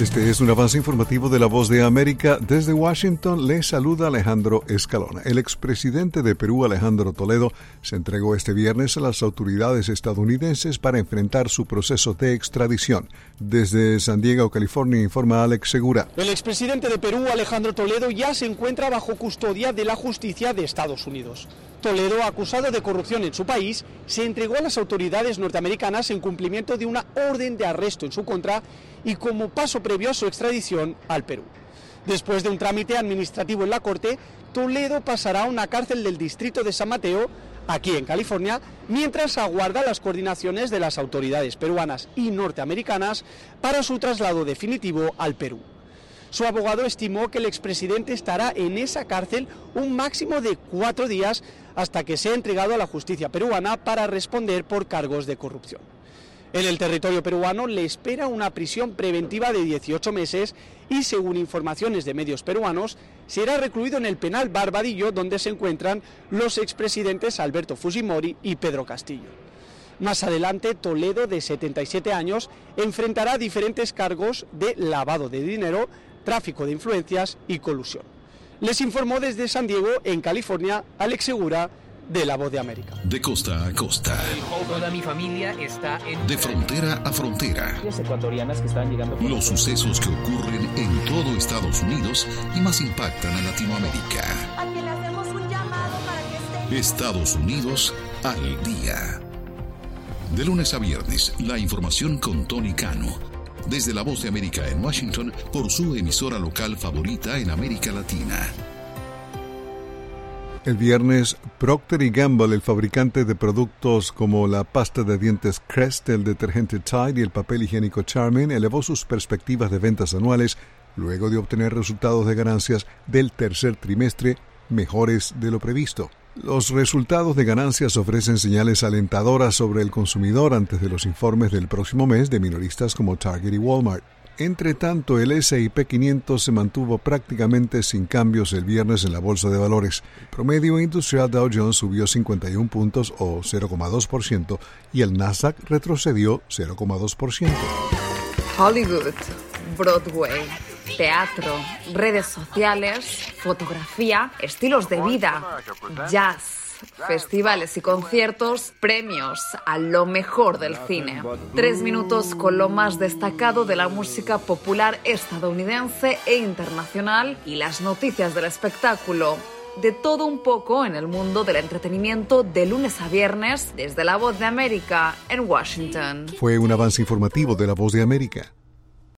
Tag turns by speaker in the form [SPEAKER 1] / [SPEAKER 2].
[SPEAKER 1] Este es un avance informativo de La Voz de América. Desde Washington les saluda Alejandro Escalona. El expresidente de Perú, Alejandro Toledo, se entregó este viernes a las autoridades estadounidenses para enfrentar su proceso de extradición. Desde San Diego, California, informa Alex Segura.
[SPEAKER 2] El expresidente de Perú, Alejandro Toledo, ya se encuentra bajo custodia de la justicia de Estados Unidos. Toledo, acusado de corrupción en su país, se entregó a las autoridades norteamericanas en cumplimiento de una orden de arresto en su contra y como paso previo a su extradición al Perú. Después de un trámite administrativo en la Corte, Toledo pasará a una cárcel del distrito de San Mateo, aquí en California, mientras aguarda las coordinaciones de las autoridades peruanas y norteamericanas para su traslado definitivo al Perú. Su abogado estimó que el expresidente estará en esa cárcel un máximo de 4 días hasta que sea entregado a la justicia peruana para responder por cargos de corrupción. En el territorio peruano le espera una prisión preventiva de 18 meses y, según informaciones de medios peruanos, será recluido en el penal Barbadillo, donde se encuentran los expresidentes Alberto Fujimori y Pedro Castillo. Más adelante, Toledo, de 77 años, enfrentará diferentes cargos de lavado de dinero, tráfico de influencias y colusión. Les informó desde San Diego, en California, Alex Segura, de La Voz de América.
[SPEAKER 3] De costa a costa.
[SPEAKER 4] Toda mi familia está en...
[SPEAKER 3] De frontera a frontera.
[SPEAKER 4] Ecuatorianas que están llegando...
[SPEAKER 3] Los sucesos que ocurren en todo Estados Unidos y más impactan a Latinoamérica.
[SPEAKER 5] A quien le hacemos un llamado para que esté...
[SPEAKER 3] Estados Unidos al día. De lunes a viernes, la información con Tony Cano. Desde La Voz de América en Washington, por su emisora local favorita en América Latina.
[SPEAKER 1] El viernes, Procter & Gamble, el fabricante de productos como la pasta de dientes Crest, el detergente Tide y el papel higiénico Charmin, elevó sus perspectivas de ventas anuales luego de obtener resultados de ganancias del tercer trimestre mejores de lo previsto. Los resultados de ganancias ofrecen señales alentadoras sobre el consumidor antes de los informes del próximo mes de minoristas como Target y Walmart. Entre tanto, el S&P 500 se mantuvo prácticamente sin cambios el viernes en la bolsa de valores. El promedio industrial Dow Jones subió 51 puntos o 0,2% y el Nasdaq retrocedió 0,2%.
[SPEAKER 6] Hollywood, Broadway, teatro, redes sociales, fotografía, estilos de vida, jazz, festivales y conciertos, premios a lo mejor del cine. 3 minutos con lo más destacado de la música popular estadounidense e internacional y las noticias del espectáculo. De todo un poco en el mundo del entretenimiento de lunes a viernes desde La Voz de América en Washington.
[SPEAKER 1] Fue un avance informativo de La Voz de América.